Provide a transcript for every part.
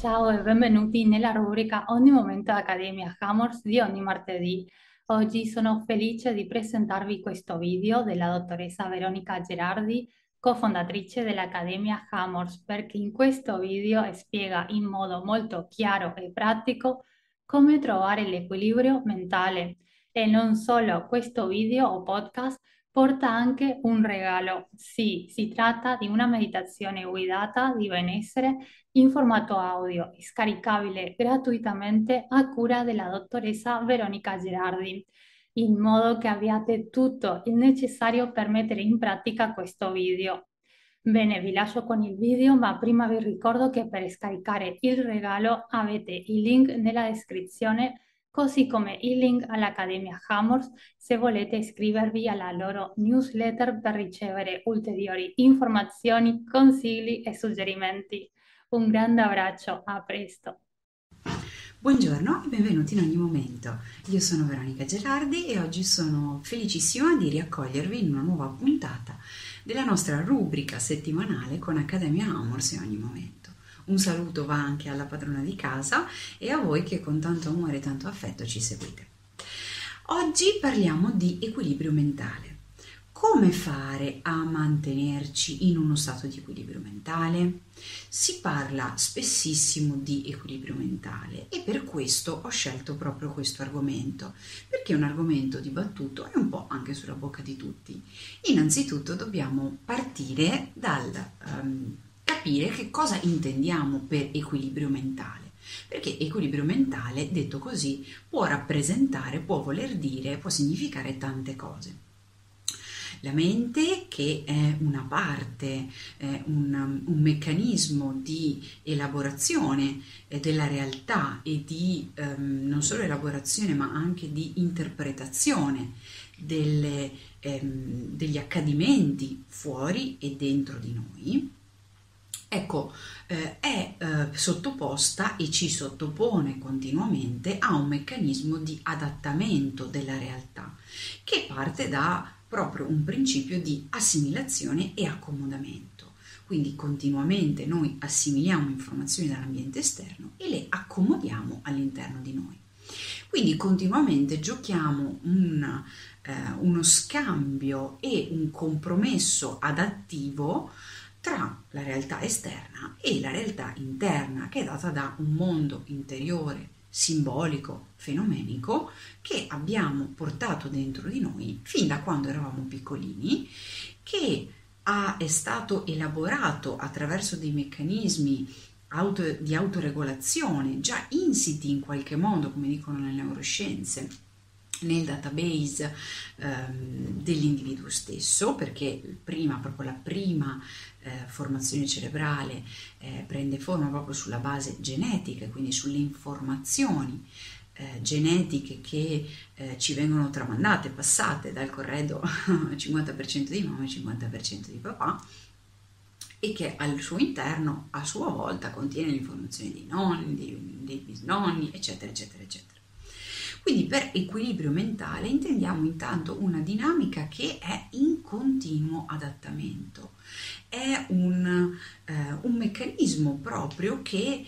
Ciao e benvenuti nella rubrica Ogni momento Accademia Hammers di ogni martedì. Oggi sono felice di presentarvi questo video della dottoressa Veronica Gerardi, cofondatrice dell'Accademia Hammers, perché in questo video spiega in modo molto chiaro e pratico come trovare l'equilibrio mentale. E non solo, questo video o podcast porta anche un regalo. Sì, si tratta di una meditazione guidata di benessere in formato audio, scaricabile gratuitamente a cura della dottoressa Veronica Gerardi, in modo che abbiate tutto il necessario per mettere in pratica questo video. Bene, vi lascio con il video, ma prima vi ricordo che per scaricare il regalo avete il link nella descrizione, così come il link all'Accademia Hammers se volete iscrivervi alla loro newsletter per ricevere ulteriori informazioni, consigli e suggerimenti. Un grande abbraccio, a presto. Buongiorno e benvenuti in ogni momento. Io sono Veronica Gerardi e oggi sono felicissima di riaccogliervi in una nuova puntata della nostra rubrica settimanale con Accademia Hammers in ogni momento. Un saluto va anche alla padrona di casa e a voi che con tanto amore e tanto affetto ci seguite. Oggi parliamo di equilibrio mentale. Come fare a mantenerci in uno stato di equilibrio mentale? Si parla spessissimo di equilibrio mentale e per questo ho scelto proprio questo argomento, perché è un argomento dibattuto e un po' anche sulla bocca di tutti. Innanzitutto dobbiamo partire dal capire che cosa intendiamo per equilibrio mentale. Perché equilibrio mentale, detto così, può rappresentare, può voler dire, può significare tante cose. La mente, che è una parte, un meccanismo di elaborazione della realtà e di non solo elaborazione ma anche di interpretazione degli accadimenti fuori e dentro di noi, ecco, è sottoposta e ci sottopone continuamente a un meccanismo di adattamento della realtà che parte da proprio un principio di assimilazione e accomodamento. Quindi continuamente noi assimiliamo informazioni dall'ambiente esterno e le accomodiamo all'interno di noi. Quindi continuamente giochiamo uno scambio e un compromesso adattivo tra la realtà esterna e la realtà interna, che è data da un mondo interiore simbolico, fenomenico, che abbiamo portato dentro di noi fin da quando eravamo piccolini, che è stato elaborato attraverso dei meccanismi di autoregolazione già insiti in qualche modo, come dicono le neuroscienze, nel database dell'individuo stesso, perché proprio la prima formazione cerebrale prende forma proprio sulla base genetica, quindi sulle informazioni genetiche che ci vengono tramandate, passate dal corredo 50% di mamma e 50% di papà, e che al suo interno a sua volta contiene le informazioni dei nonni, dei bisnonni, eccetera, eccetera, eccetera. Quindi per equilibrio mentale intendiamo intanto una dinamica che è in continuo adattamento, è un meccanismo proprio che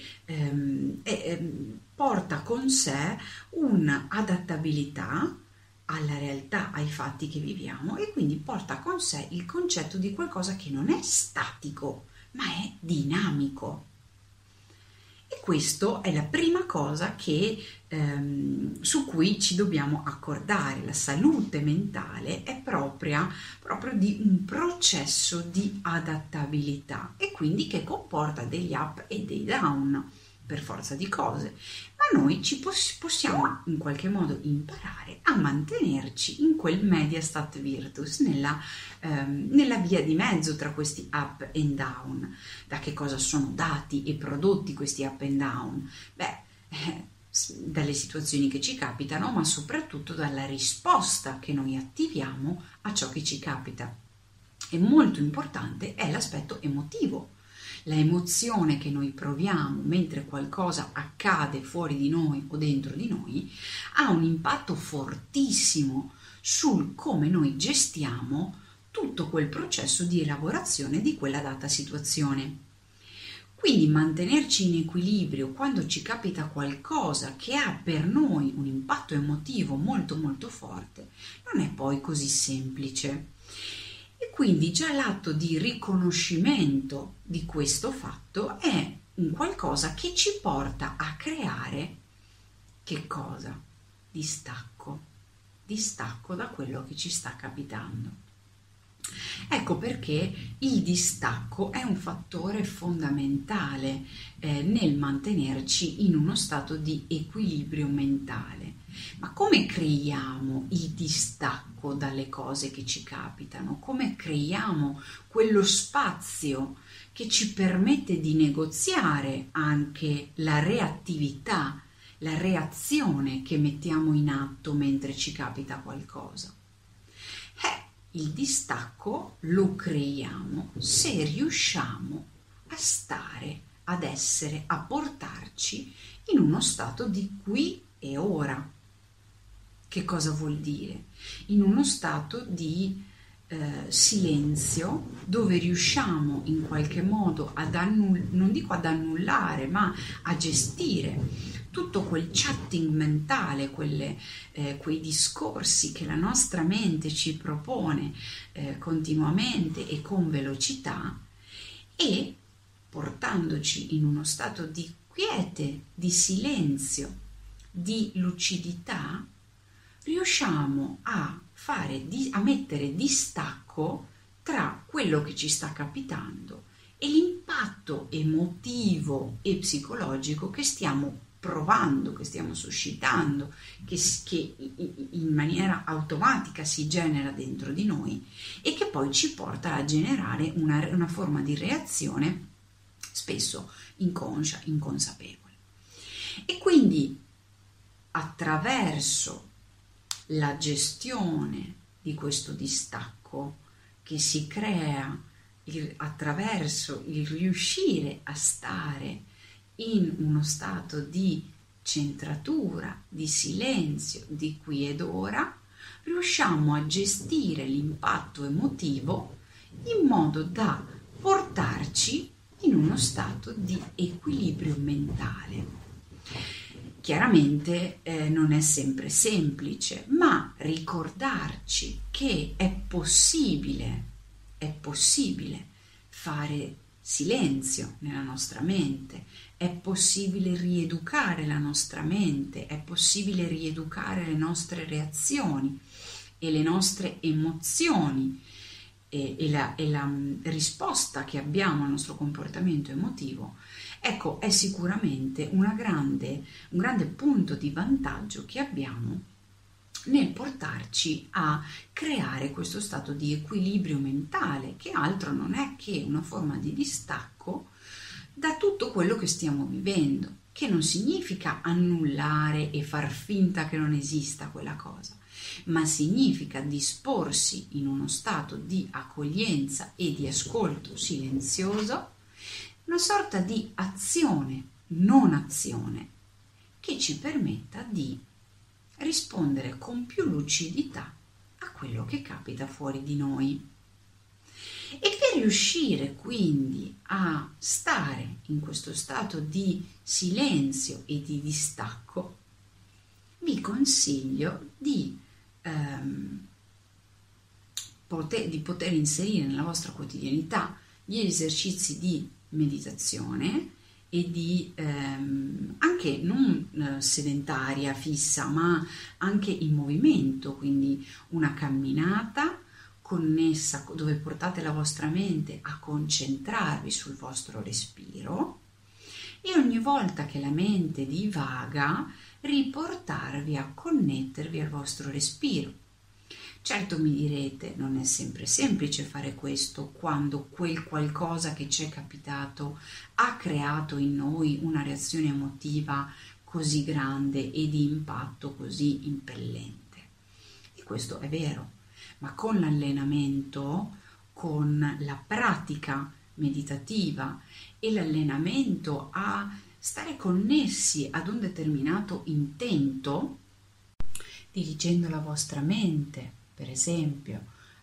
porta con sé un'adattabilità alla realtà, ai fatti che viviamo, e quindi porta con sé il concetto di qualcosa che non è statico, ma è dinamico. E questo è la prima cosa su cui ci dobbiamo accordare. La salute mentale è proprio di un processo di adattabilità e quindi che comporta degli up e dei down per forza di cose, ma noi possiamo in qualche modo imparare a mantenerci in quel media stat virtus, nella via di mezzo tra questi up and down. Da che cosa sono dati e prodotti questi up and down? Dalle situazioni che ci capitano, ma soprattutto dalla risposta che noi attiviamo a ciò che ci capita. E molto importante è l'aspetto emotivo. La emozione che noi proviamo mentre qualcosa accade fuori di noi o dentro di noi ha un impatto fortissimo sul come noi gestiamo tutto quel processo di elaborazione di quella data situazione. Quindi mantenerci in equilibrio quando ci capita qualcosa che ha per noi un impatto emotivo molto molto forte non è poi così semplice. E quindi già l'atto di riconoscimento di questo fatto è un qualcosa che ci porta a creare che cosa? Distacco, distacco da quello che ci sta capitando. Ecco perché il distacco è un fattore fondamentale nel mantenerci in uno stato di equilibrio mentale. Ma come creiamo il distacco dalle cose che ci capitano? Come creiamo quello spazio che ci permette di negoziare anche la reattività, la reazione che mettiamo in atto mentre ci capita qualcosa? Il distacco lo creiamo se riusciamo a stare, ad essere, a portarci in uno stato di qui e ora. Che cosa vuol dire? In uno stato di silenzio dove riusciamo in qualche modo non dico ad annullare, ma a gestire tutto quel chatting mentale, quei discorsi che la nostra mente ci propone continuamente e con velocità, e portandoci in uno stato di quiete, di silenzio, di lucidità, riusciamo a mettere distacco tra quello che ci sta capitando e l'impatto emotivo e psicologico che stiamo provando, che stiamo suscitando, che in maniera automatica si genera dentro di noi e che poi ci porta a generare una forma di reazione spesso inconscia, inconsapevole. E quindi attraverso la gestione di questo distacco che si crea attraverso il riuscire a stare in uno stato di centratura, di silenzio, di qui ed ora, riusciamo a gestire l'impatto emotivo in modo da portarci in uno stato di equilibrio mentale. Chiaramente non è sempre semplice, ma ricordarci che è possibile fare silenzio nella nostra mente, è possibile rieducare la nostra mente, è possibile rieducare le nostre reazioni e le nostre emozioni e la risposta che abbiamo al nostro comportamento emotivo. Ecco, è sicuramente un grande punto di vantaggio che abbiamo nel portarci a creare questo stato di equilibrio mentale, che altro non è che una forma di distacco da tutto quello che stiamo vivendo, che non significa annullare e far finta che non esista quella cosa, ma significa disporsi in uno stato di accoglienza e di ascolto silenzioso, una sorta di azione, non azione, che ci permetta di rispondere con più lucidità a quello che capita fuori di noi. E per riuscire quindi a stare in questo stato di silenzio e di distacco, vi consiglio di poter inserire nella vostra quotidianità gli esercizi di meditazione e di anche non sedentaria, fissa, ma anche in movimento, quindi una camminata connessa dove portate la vostra mente a concentrarvi sul vostro respiro e ogni volta che la mente divaga riportarvi a connettervi al vostro respiro. Certo, mi direte, non è sempre semplice fare questo quando quel qualcosa che ci è capitato ha creato in noi una reazione emotiva così grande e di impatto così impellente. E questo è vero, ma con l'allenamento, con la pratica meditativa e l'allenamento a stare connessi ad un determinato intento, dirigendo la vostra mente, per esempio,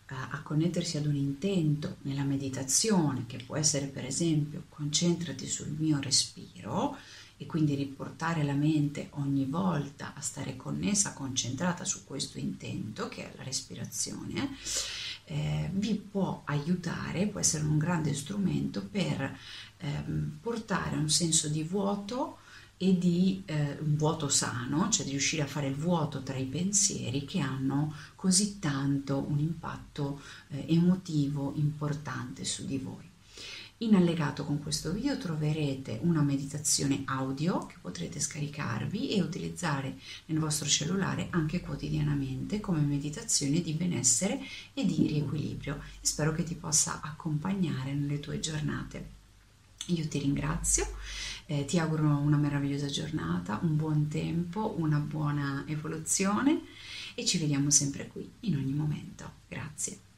a connettersi ad un intento nella meditazione, che può essere per esempio concentrati sul mio respiro, e quindi riportare la mente ogni volta a stare connessa, concentrata su questo intento che è la respirazione, vi può aiutare, può essere un grande strumento per portare un senso di vuoto e di un vuoto sano, cioè di riuscire a fare il vuoto tra i pensieri che hanno così tanto un impatto emotivo importante su di voi. In allegato con questo video troverete una meditazione audio che potrete scaricarvi e utilizzare nel vostro cellulare anche quotidianamente come meditazione di benessere e di riequilibrio, e spero che ti possa accompagnare nelle tue giornate. Io ti ringrazio, ti auguro una meravigliosa giornata, un buon tempo, una buona evoluzione, e ci vediamo sempre qui in ogni momento. Grazie.